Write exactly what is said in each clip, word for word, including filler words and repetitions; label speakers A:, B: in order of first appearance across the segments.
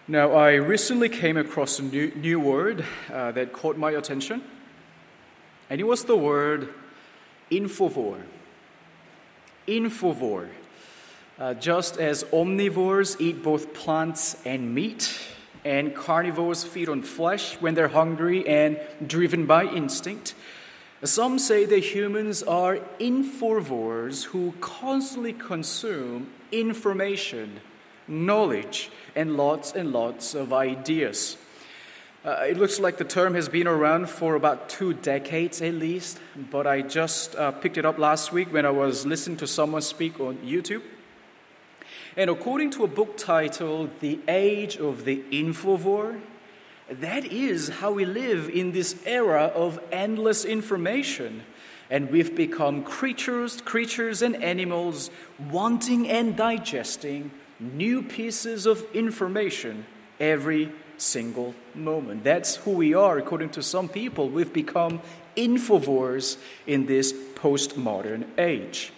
A: Now, I recently came across a new, new word uh, that caught my attention, and it was the word infovore. Infovore. Uh, just as omnivores eat both plants and meat, and carnivores feed on flesh when they're hungry and driven by instinct, some say that humans are infovores who constantly consume information, knowledge, and lots and lots of ideas. Uh, it looks like the term has been around for about two decades at least, but I just uh, picked it up last week when I was listening to someone speak on YouTube. And according to a book titled The Age of the Infovore, that is how we live in this era of endless information. And we've become creatures, creatures and animals wanting and digesting new pieces of information every single moment. That's who we are, according to some people. We've become infovores in this postmodern age.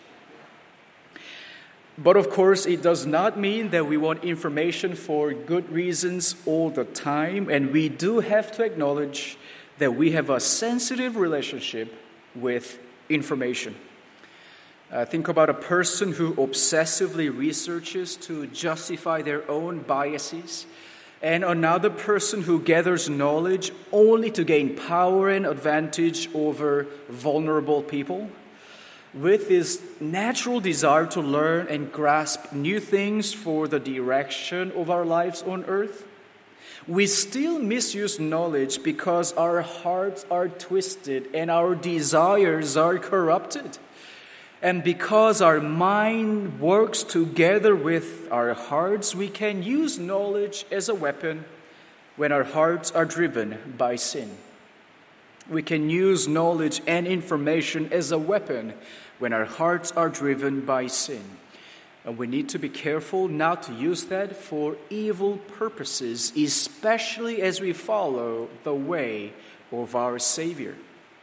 A: But of course, it does not mean that we want information for good reasons all the time, and we do have to acknowledge that we have a sensitive relationship with information. Uh, think about a person who obsessively researches to justify their own biases, and another person who gathers knowledge only to gain power and advantage over vulnerable people. With this natural desire to learn and grasp new things for the direction of our lives on earth, we still misuse knowledge because our hearts are twisted and our desires are corrupted. And because our mind works together with our hearts, we can use knowledge as a weapon when our hearts are driven by sin. We can use knowledge and information as a weapon when our hearts are driven by sin. And we need to be careful not to use that for evil purposes, especially as we follow the way of our Savior.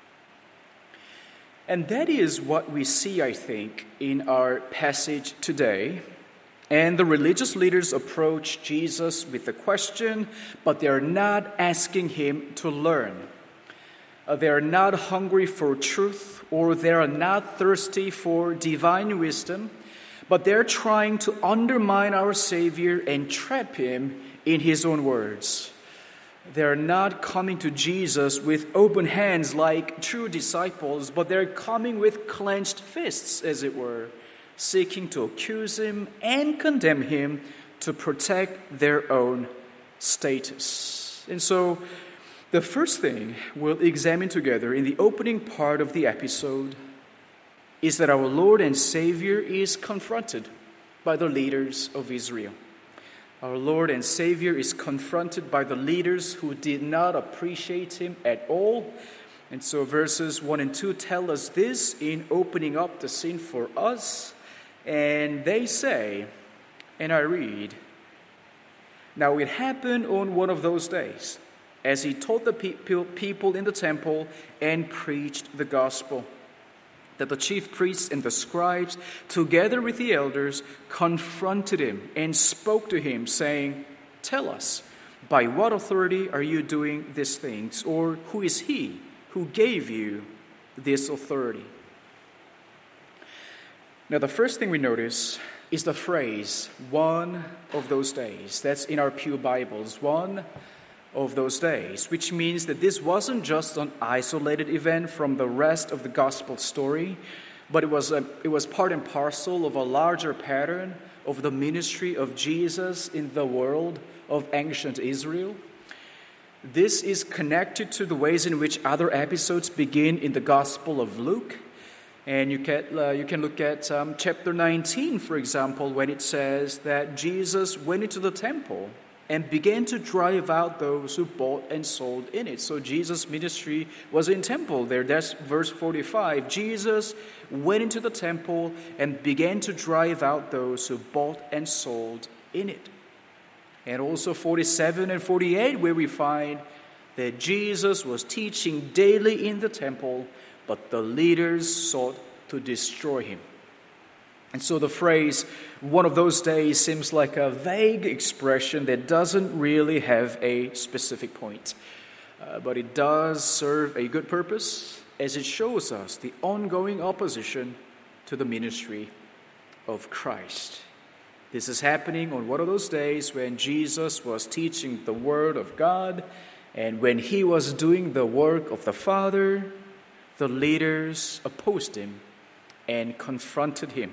A: And that is what we see, I think, in our passage today. And the religious leaders approach Jesus with a question, but they are not asking him to learn. Uh, they are not hungry for truth, or they are not thirsty for divine wisdom, but they're trying to undermine our Savior and trap him in his own words. They're not coming to Jesus with open hands like true disciples, but they're coming with clenched fists, as it were, seeking to accuse him and condemn him to protect their own status. And so, the first thing we'll examine together in the opening part of the episode is that our Lord and Savior is confronted by the leaders of Israel. Our Lord and Savior is confronted by the leaders who did not appreciate him at all. And so verses one and two tell us this in opening up the scene for us. And they say, and I read, "Now it happened on one of those days, as he taught the people in the temple and preached the gospel, that the chief priests and the scribes, together with the elders, confronted him and spoke to him, saying, 'Tell us, by what authority are you doing these things? Or who is he who gave you this authority?'" Now, the first thing we notice is the phrase, "one of those days." That's in our Pew Bibles, one of those days, which means that this wasn't just an isolated event from the rest of the gospel story, but it was a, it was part and parcel of a larger pattern of the ministry of Jesus in the world of ancient Israel. This is connected to the ways in which other episodes begin in the Gospel of Luke. And you can, uh, you can look at um, chapter nineteen, for example, when it says that Jesus went into the temple and began to drive out those who bought and sold in it. So Jesus' ministry was in temple there. That's verse forty-five. Jesus went into the temple and began to drive out those who bought and sold in it. And also forty-seven and forty-eight, where we find that Jesus was teaching daily in the temple, but the leaders sought to destroy him. And so the phrase, one of those days, seems like a vague expression that doesn't really have a specific point. Uh, but it does serve a good purpose as it shows us the ongoing opposition to the ministry of Christ. This is happening on one of those days when Jesus was teaching the Word of God, and when he was doing the work of the Father, the leaders opposed him and confronted him.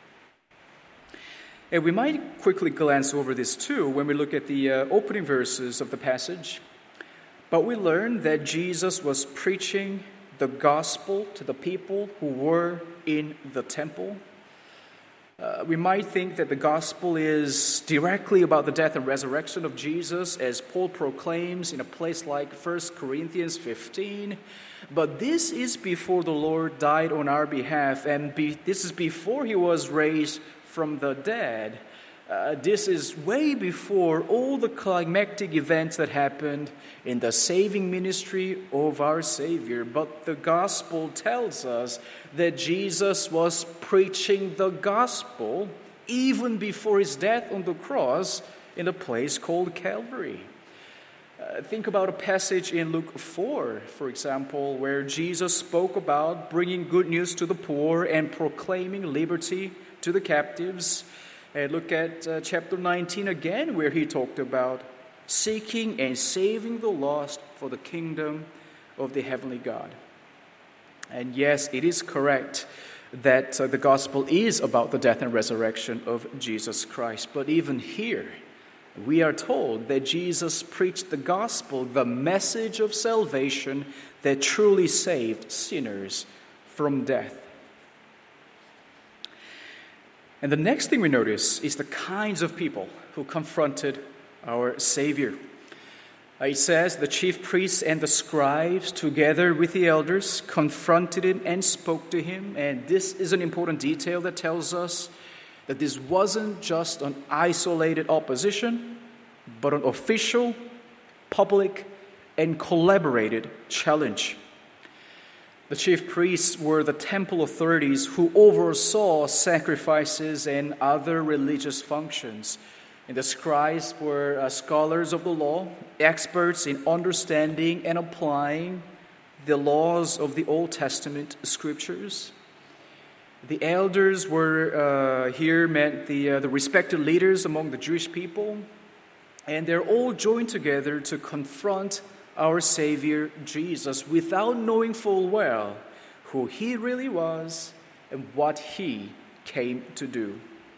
A: And we might quickly glance over this too when we look at the uh, opening verses of the passage. But we learn that Jesus was preaching the gospel to the people who were in the temple. Uh, we might think that the gospel is directly about the death and resurrection of Jesus, as Paul proclaims in a place like First Corinthians fifteen. But this is before the Lord died on our behalf, and be, this is before he was raised from the dead. Uh, this is way before all the climactic events that happened in the saving ministry of our Savior. But the gospel tells us that Jesus was preaching the gospel even before his death on the cross in a place called Calvary. Uh, think about a passage in Luke four, for example, where Jesus spoke about bringing good news to the poor and proclaiming liberty to the captives. And look at uh, chapter nineteen again, where he talked about seeking and saving the lost for the kingdom of the heavenly God. And yes, it is correct that uh, the gospel is about the death and resurrection of Jesus Christ. But even here, we are told that Jesus preached the gospel, the message of salvation that truly saved sinners from death. And the next thing we notice is the kinds of people who confronted our Savior. It says the chief priests and the scribes, together with the elders, confronted him and spoke to him. And this is an important detail that tells us that this wasn't just an isolated opposition, but an official, public, and collaborated challenge. The chief priests were the temple authorities who oversaw sacrifices and other religious functions. And the scribes were uh, scholars of the law, experts in understanding and applying the laws of the Old Testament scriptures. The elders were uh, here meant the, uh, the respected leaders among the Jewish people. And they're all joined together to confront our Savior Jesus without knowing full well who he really was and what he came to do.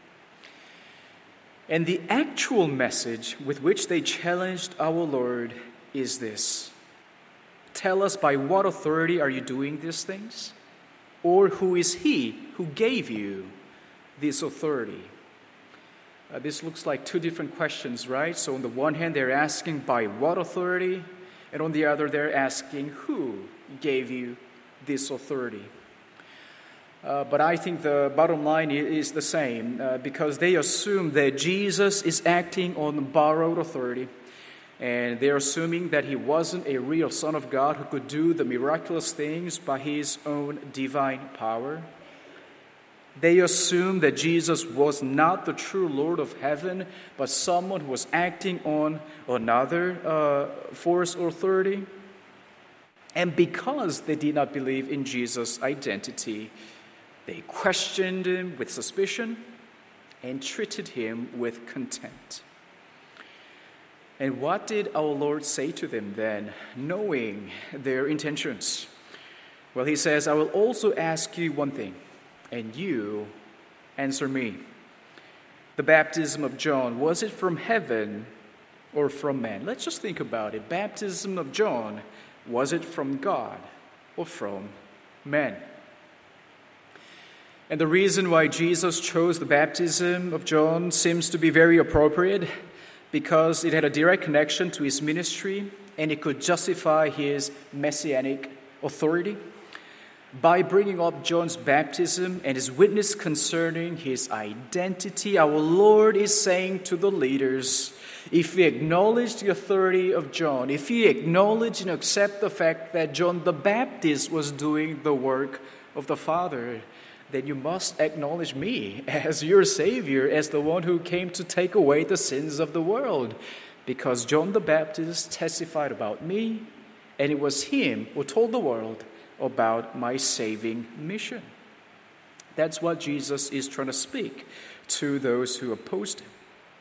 A: And the actual message with which they challenged our Lord is this: tell us, by what authority are you doing these things? Or who is he who gave you this authority? Uh, this looks like two different questions, right? So on the one hand, they're asking by what authority? And on the other, they're asking, who gave you this authority? Uh, but I think the bottom line is the same, uh, because they assume that Jesus is acting on borrowed authority. And they're assuming that he wasn't a real Son of God who could do the miraculous things by his own divine power. They assume that Jesus was not the true Lord of heaven, but someone who was acting on another uh, force or authority. And because they did not believe in Jesus' identity, they questioned him with suspicion and treated him with contempt. And what did our Lord say to them then, knowing their intentions? Well, he says, I will also ask you one thing, and you answer me. The baptism of John, was it from heaven or from man? Let's just think about it. Baptism of John, was it from God or from man? And the reason why Jesus chose the baptism of John seems to be very appropriate, because it had a direct connection to his ministry and it could justify his messianic authority. By bringing up John's baptism and his witness concerning his identity, our Lord is saying to the leaders, if you acknowledge the authority of John, if you acknowledge and accept the fact that John the Baptist was doing the work of the Father, then you must acknowledge me as your Savior, as the one who came to take away the sins of the world. Because John the Baptist testified about me, and it was him who told the world about my saving mission. That's what Jesus is trying to speak to those who opposed him.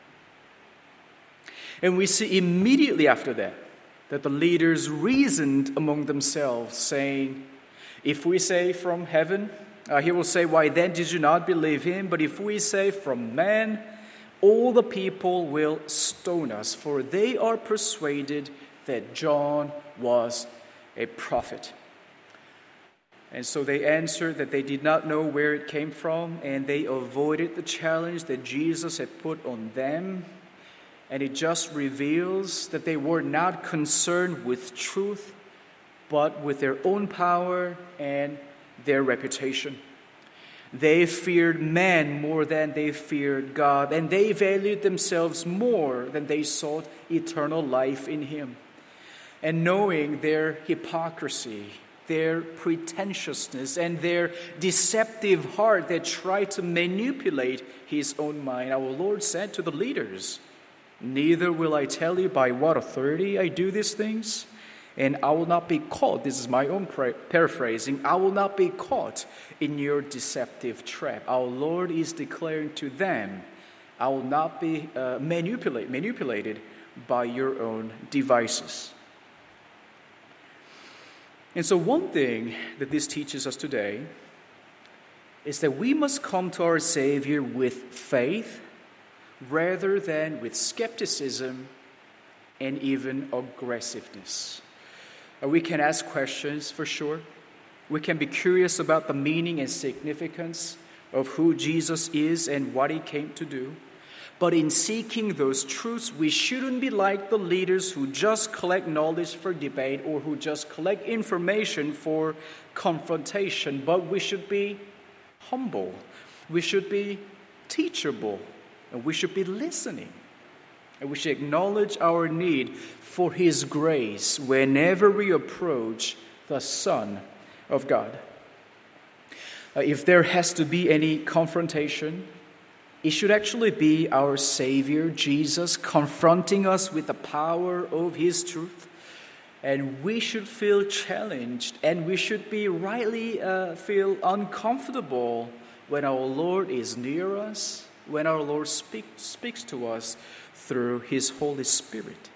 A: And we see immediately after that that the leaders reasoned among themselves, saying, if we say from heaven, uh, he will say, why then did you not believe him? But if we say from man, all the people will stone us, for they are persuaded that John was a prophet. And so they answered that they did not know where it came from, and they avoided the challenge that Jesus had put on them. And it just reveals that they were not concerned with truth, but with their own power and their reputation. They feared man more than they feared God, and they valued themselves more than they sought eternal life in him. And knowing their hypocrisy, their pretentiousness, and their deceptive heart that tried to manipulate his own mind, our Lord said to the leaders, neither will I tell you by what authority I do these things, and I will not be caught, this is my own paraphrasing, I will not be caught in your deceptive trap. Our Lord is declaring to them, I will not be uh, manipulate, manipulated by your own devices. And so one thing that this teaches us today is that we must come to our Savior with faith rather than with skepticism and even aggressiveness. Uh, we can ask questions for sure. We can be curious about the meaning and significance of who Jesus is and what he came to do. But in seeking those truths, we shouldn't be like the leaders who just collect knowledge for debate or who just collect information for confrontation. But we should be humble. We should be teachable. And we should be listening. And we should acknowledge our need for his grace whenever we approach the Son of God. Uh, if there has to be any confrontation, it should actually be our Savior, Jesus, confronting us with the power of his truth. And we should feel challenged, and we should be rightly uh, feel uncomfortable when our Lord is near us, when our Lord speak, speaks to us through his Holy Spirit.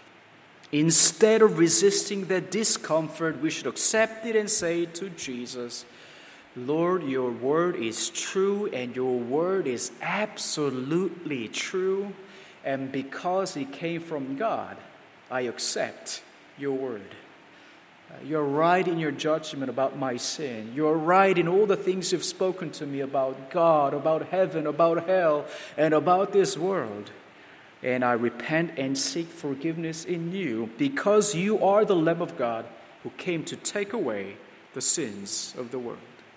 A: Instead of resisting that discomfort, we should accept it and say to Jesus, Lord, your word is true, and your word is absolutely true. And because it came from God, I accept your word. You're right in your judgment about my sin. You're right in all the things you've spoken to me about God, about heaven, about hell, and about this world. And I repent and seek forgiveness in you, because you are the Lamb of God who came to take away the sins of the world.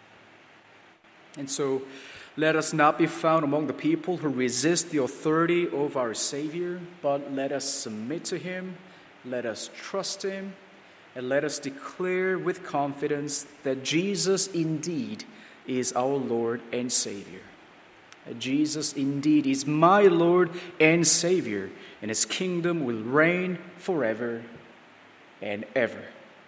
A: And so let us not be found among the people who resist the authority of our Savior, but let us submit to him, let us trust him, and let us declare with confidence that Jesus indeed is our Lord and Savior. Jesus indeed is my Lord and Savior, and his kingdom will reign forever and ever.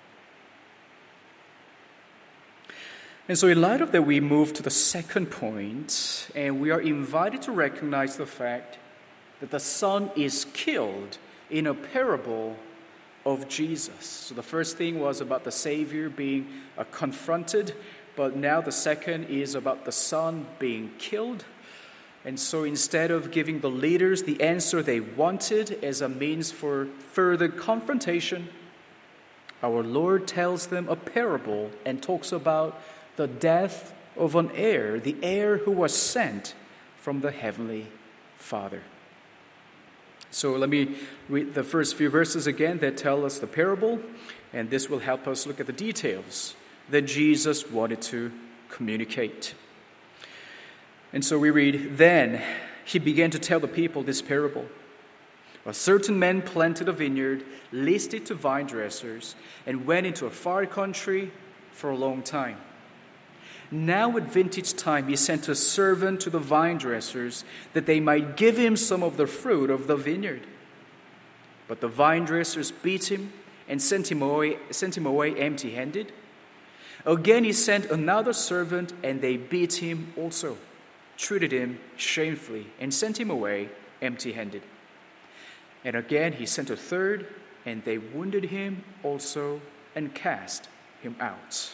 A: And so in light of that, we move to the second point, and we are invited to recognize the fact that the Son is killed in a parable of Jesus. So the first thing was about the Savior being uh, confronted, but now the second is about the Son being killed. And so instead of giving the leaders the answer they wanted as a means for further confrontation, our Lord tells them a parable and talks about the death of an heir, the heir who was sent from the Heavenly Father. So let me read the first few verses again that tell us the parable, and this will help us look at the details that Jesus wanted to communicate. And so we read, Then he began to tell the people this parable. A certain man planted a vineyard, leased it to vine dressers, and went into a far country for a long time. Now at vintage time he sent a servant to the vine dressers that they might give him some of the fruit of the vineyard. But the vine dressers beat him and sent him away, sent him away empty-handed. Again he sent another servant, and they beat him also, treated him shamefully, and sent him away empty-handed. And again he sent a third, and they wounded him also and cast him out.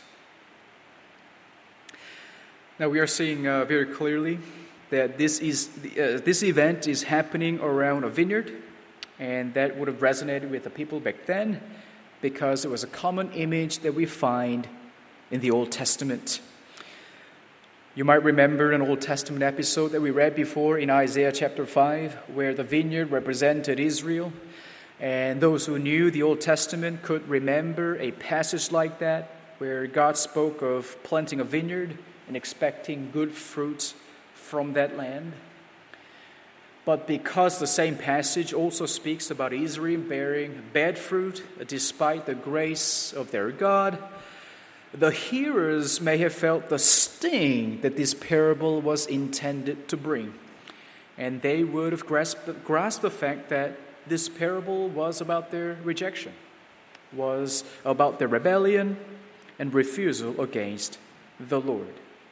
A: Now we are seeing uh, very clearly that this is uh, this event is happening around a vineyard, and that would have resonated with the people back then because it was a common image that we find in the Old Testament. You might remember an Old Testament episode that we read before in Isaiah chapter five, where the vineyard represented Israel. And those who knew the Old Testament could remember a passage like that, where God spoke of planting a vineyard and expecting good fruit from that land. But because the same passage also speaks about Israel bearing bad fruit despite the grace of their God, the hearers may have felt the sting that this parable was intended to bring. And they would have grasped, grasped the fact that this parable was about their rejection, was about their rebellion and refusal against the Lord.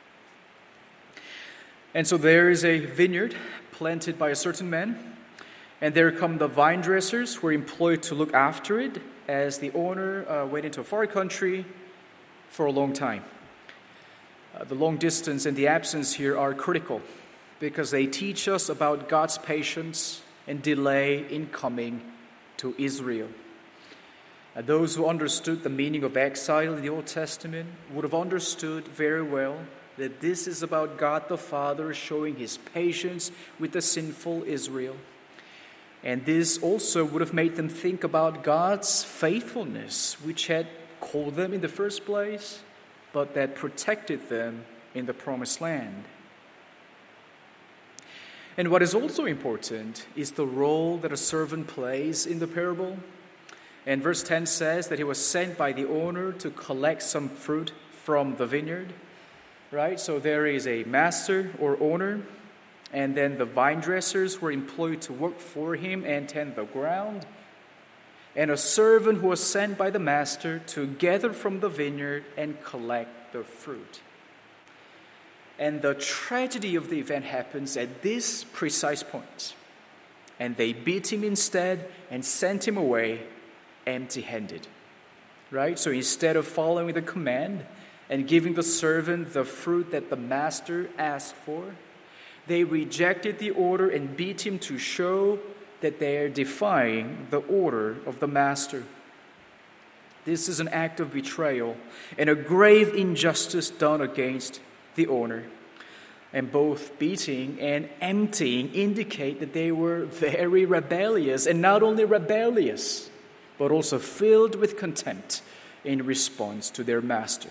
A: And so there is a vineyard planted by a certain man, and there come the vine dressers who were employed to look after it as the owner uh, went into a far country for a long time. Uh, the long distance and the absence here are critical because they teach us about God's patience and delay in coming to Israel. Uh, those who understood the meaning of exile in the Old Testament would have understood very well that this is about God the Father showing his patience with the sinful Israel. And this also would have made them think about God's faithfulness, which had called them in the first place, but that protected them in the promised land. And what is also important is the role that a servant plays in the parable. And verse ten says that he was sent by the owner to collect some fruit from the vineyard. Right? So there is a master or owner, and then the vine dressers were employed to work for him and tend the ground, and a servant who was sent by the master to gather from the vineyard and collect the fruit. And the tragedy of the event happens at this precise point. And they beat him instead and sent him away empty-handed. Right? So instead of following the command and giving the servant the fruit that the master asked for, they rejected the order and beat him to show that they are defying the order of the master. This is an act of betrayal and a grave injustice done against the owner. And both beating and emptying indicate that they were very rebellious, and not only rebellious, but also filled with contempt in response to their master.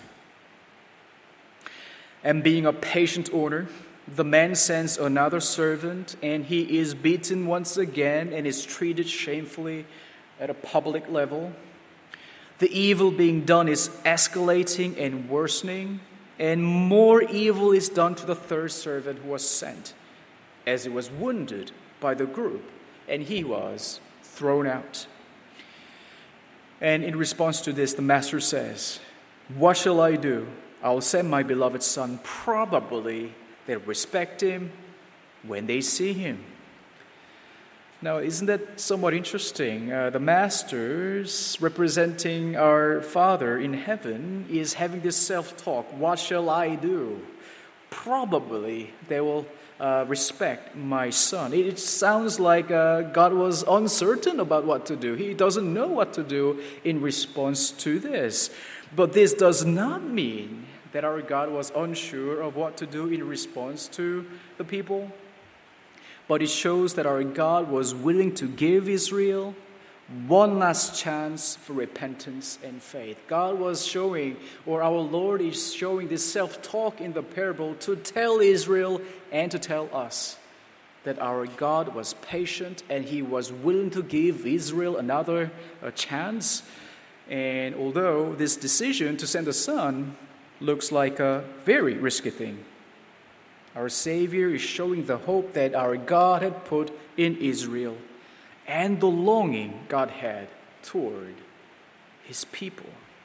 A: And being a patient owner, the man sends another servant, and he is beaten once again and is treated shamefully at a public level. The evil being done is escalating and worsening, and more evil is done to the third servant who was sent, as he was wounded by the group, and he was thrown out. And in response to this, the master says, "What shall I do? I'll send my beloved son. Probably they'll respect him when they see him." Now, isn't that somewhat interesting? Uh, the masters representing our Father in heaven is having this self-talk. What shall I do? Probably they will uh, respect my son. It, it sounds like uh, God was uncertain about what to do. He doesn't know what to do in response to this. But this does not mean that our God was unsure of what to do in response to the people. But it shows that our God was willing to give Israel one last chance for repentance and faith. God was showing, or our Lord is showing this self-talk in the parable to tell Israel and to tell us that our God was patient and he was willing to give Israel another uh, chance. And although this decision to send a son looks like a very risky thing. Our Savior is showing the hope that our God had put in Israel and the longing God had toward his people.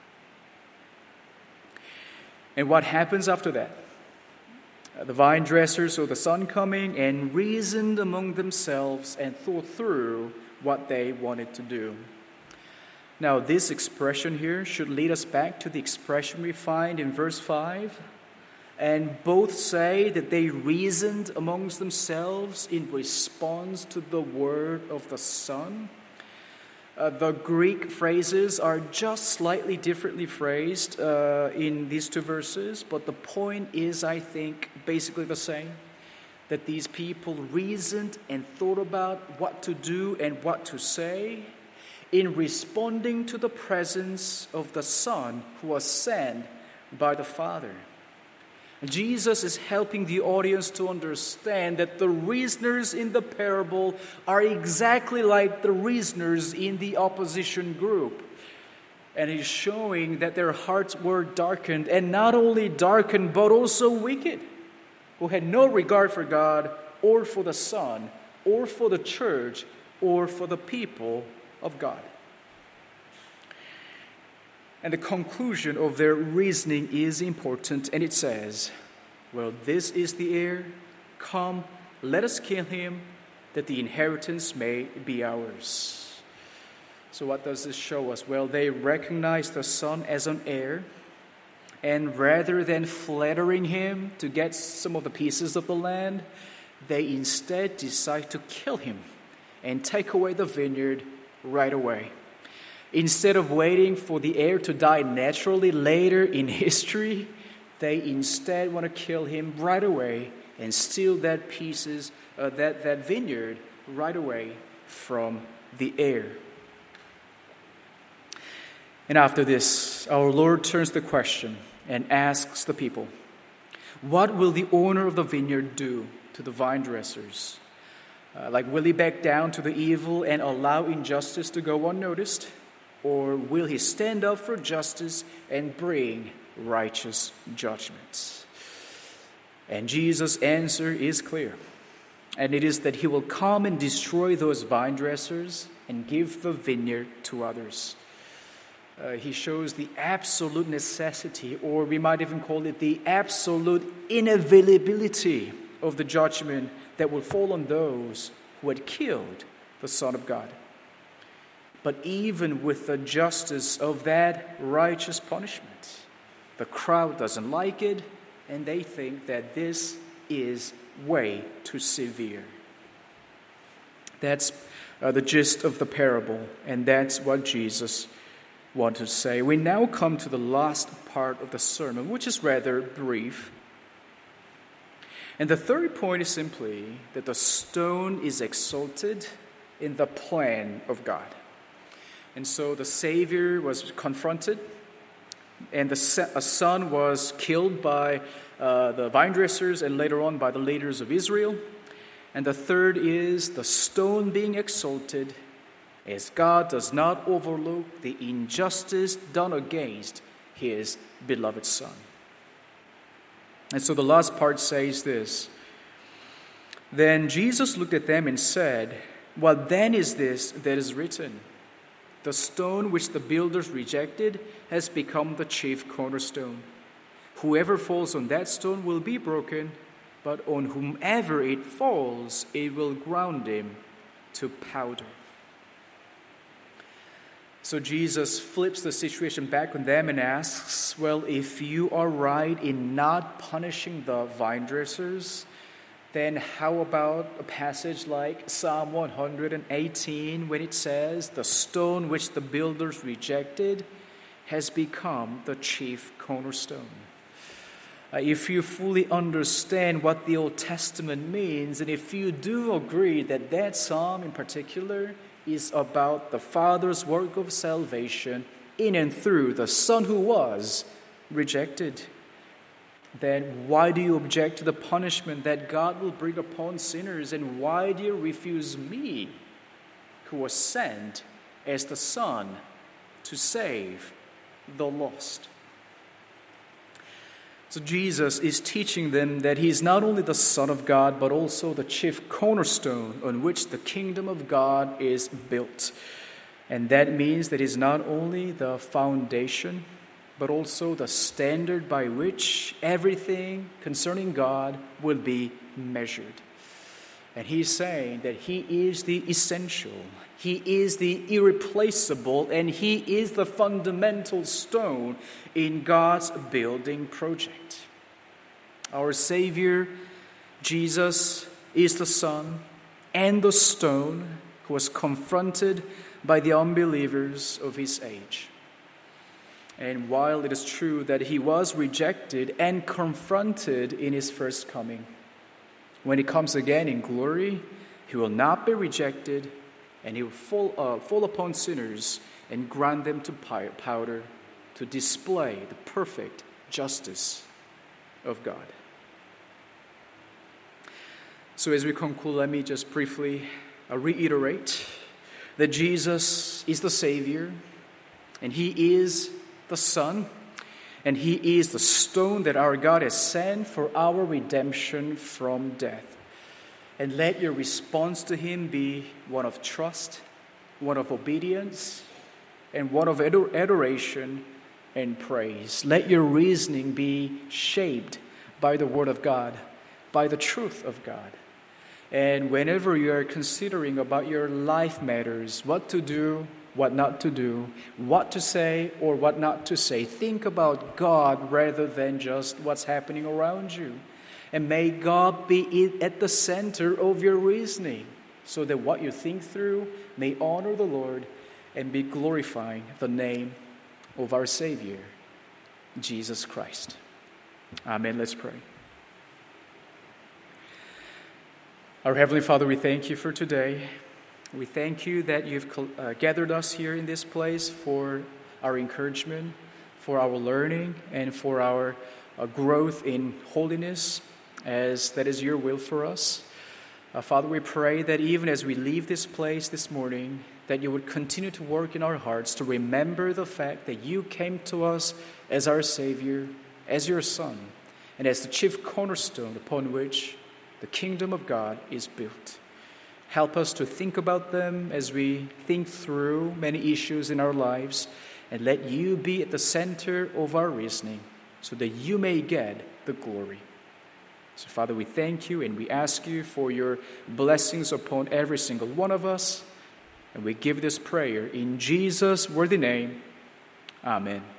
A: And what happens after that? The vine dressers saw the son coming and reasoned among themselves and thought through what they wanted to do. Now, this expression here should lead us back to the expression we find in verse five. And both say that they reasoned amongst themselves in response to the word of the Son. Uh, the Greek phrases are just slightly differently phrased uh, in these two verses, but the point is, I think, basically the same. That these people reasoned and thought about what to do and what to say in responding to the presence of the Son who was sent by the Father. Jesus is helping the audience to understand that the reasoners in the parable are exactly like the reasoners in the opposition group. And he's showing that their hearts were darkened, and not only darkened, but also wicked, who had no regard for God or for the Son or for the church or for the people of God. And the conclusion of their reasoning is important, and it says, well, this is the heir. Come, let us kill him, that the inheritance may be ours. So what does this show us? Well, they recognize the Son as an heir, and rather than flattering him to get some of the pieces of the land, they instead decide to kill him and take away the vineyard right away. Instead of waiting for the heir to die naturally later in history, they instead want to kill him right away and steal that pieces, uh, that, that vineyard right away from the heir. And after this, our Lord turns the question and asks the people, what will the owner of the vineyard do to the vine dressers? Uh, like, will he back down to the evil and allow injustice to go unnoticed? Or will he stand up for justice and bring righteous judgments? And Jesus' answer is clear. And it is that he will come and destroy those vine dressers and give the vineyard to others. Uh, he shows the absolute necessity, or we might even call it the absolute inevitability of the judgment that will fall on those who had killed the Son of God. But even with the justice of that righteous punishment, the crowd doesn't like it, and they think that this is way too severe. That's uh, the gist of the parable, and that's what Jesus wanted to say. We now come to the last part of the sermon, which is rather brief. And the third point is simply that the stone is exalted in the plan of God. And so the Savior was confronted, and the a son was killed by uh, the vine dressers and later on by the leaders of Israel. And the third is the stone being exalted as God does not overlook the injustice done against his beloved Son. And so the last part says this. Then Jesus looked at them and said, what then is this that is written? The stone which the builders rejected has become the chief cornerstone. Whoever falls on that stone will be broken, but on whomever it falls, it will ground him to powder. So Jesus flips the situation back on them and asks, well, if you are right in not punishing the vine dressers, then how about a passage like Psalm one hundred eighteen, when it says, the stone which the builders rejected has become the chief cornerstone? Uh, if you fully understand what the Old Testament means, and if you do agree that that psalm in particular is about the Father's work of salvation in and through the Son who was rejected, then why do you object to the punishment that God will bring upon sinners? And why do you refuse me, who was sent as the Son to save the lost? So Jesus is teaching them that he is not only the Son of God, but also the chief cornerstone on which the kingdom of God is built. And that means that he's not only the foundation, but also the standard by which everything concerning God will be measured. And he's saying that he is the essential, he is the irreplaceable, and he is the fundamental stone in God's building project. Our Savior, Jesus, is the Son and the stone who was confronted by the unbelievers of his age. And while it is true that he was rejected and confronted in his first coming, when he comes again in glory, he will not be rejected, and he will fall, uh, fall upon sinners and grind them to powder to display the perfect justice of God. So as we conclude, let me just briefly uh, reiterate that Jesus is the Savior, and he is the Son, and he is the stone that our God has sent for our redemption from death. And let your response to him be one of trust, one of obedience, and one of ador- adoration and praise. Let your reasoning be shaped by the Word of God, by the truth of God. And whenever you are considering about your life matters, what to do, what not to do, what to say or what not to say, think about God rather than just what's happening around you. And may God be at the center of your reasoning, so that what you think through may honor the Lord and be glorifying the name of our Savior, Jesus Christ. Amen. Let's pray. Our Heavenly Father, we thank you for today. We thank you that you've uh, gathered us here in this place for our encouragement, for our learning, and for our uh, growth in holiness, as that is your will for us. Uh, Father, we pray that even as we leave this place this morning, that you would continue to work in our hearts to remember the fact that you came to us as our Savior, as your Son, and as the chief cornerstone upon which the kingdom of God is built. Help us to think about them as we think through many issues in our lives, and let you be at the center of our reasoning so that you may get the glory. So, Father, we thank you and we ask you for your blessings upon every single one of us. And we give this prayer in Jesus' worthy name. Amen.